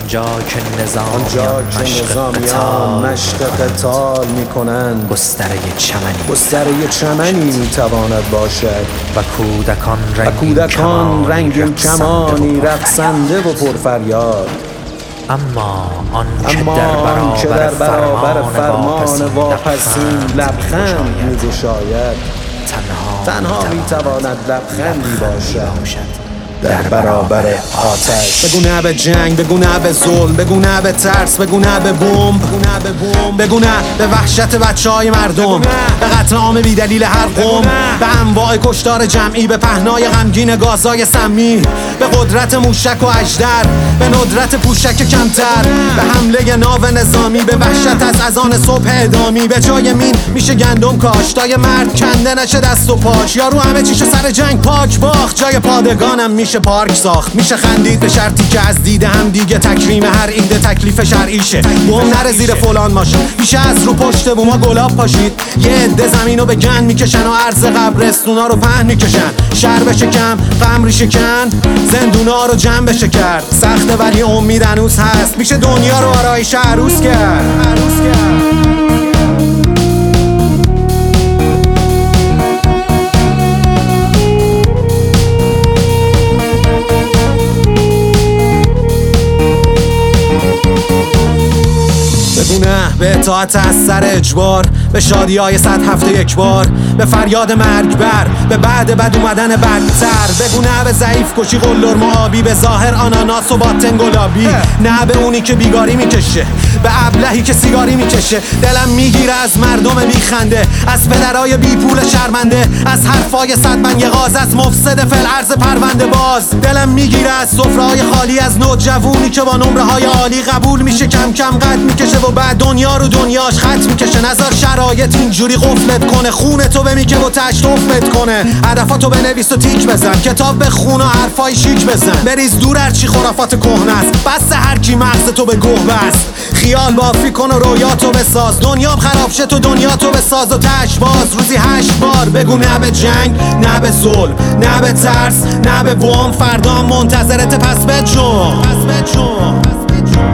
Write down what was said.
آنجا که نظامیان مشق قتال میکنند، گستره چمنی میتواند باشد و کودکان رنگین کمانی رقصنده و پرفریاد. اما آن که در برابر فرمان واپسین لبخند می‌گشاید، تنها میتواند لبخندی باشد در برابر آتش. بگو نه به جنگ، بگو نه به ظلم، بگو نه به ترس، بگو نه به بمب، بگو نه به وحشت بچهای مردم، به قتل عام بی دلیل هر قوم، به انواع کشتار جمعی، به پهنای غمگین گازهای سمی، به قدرت موشک و اژدر، به ندرت پوشک کمتر، به حمله ناو نظامی، به وحشت از اذان صبح ادامی. به جای مین میشه گندم کاشت تا یه مرد کنده نشه دست و پاش. یارو همه چیشو سر جنگ پاک باخت، جای پادگانم میشه پارک ساخت. میشه خندید به شرطی که از دیده هم دیگه تکریم هر ایده تکلیف شرعیشه. بوم نره زیر فلان ماشین، میشه از رو پشت بوما گلاب پاشید. یه عده زمینو به گند میکشن و عرض قبرستونا رو پهن میکشن. شهر بشه کم، قمری شکن، زندونا رو جمع بشه کرد. سخته ولی امید هنوز هست، میشه دنیا رو آرایش عروس کرد. بگو نه به اطاعت از سر اجبار، به شادی های 100 هفته یک بار، به فریاد مرگ بر، به بعد بد اومدن بدتر. بگو نه به ضعیف کشی قلدر آبی، به ظاهر آناناس و باطن گلابی. نه به اونی که بیگاری میکشه، به ابلهی که سیگاری میکشه. دلم میگیره از مردم بیخنده، از پدرای بی پول شرمنده، از حرفای صدمنگ غاز، از مفسد فلعرض پرونده باز. دلم میگیره از سفره‌های خالی، از نوجوونی که با نمره های عالی قبول میشه کم کم قد میکشه و بعد دنیا رو دنیاش خط میکشه. نظر شرایط اینجوری قفلت کنه، خونه تو بمیکه و تشتفت کنه. هدفاتو بنویس و تیک بزن، کتاب بخون و حرفای شیک بزن. بریز دور هرچی خرافات کهنه است، بس هر کی مغز تو به گوه بست. خیال بافی کن و رویاتو بساز، دنیا خراب شه تو دنیاتو بساز و تش باز. روزی 8 بار بگو نه به جنگ، نه به ظلم، نه به ترس، نه به بمب. فردا منتظرت پس بجنب.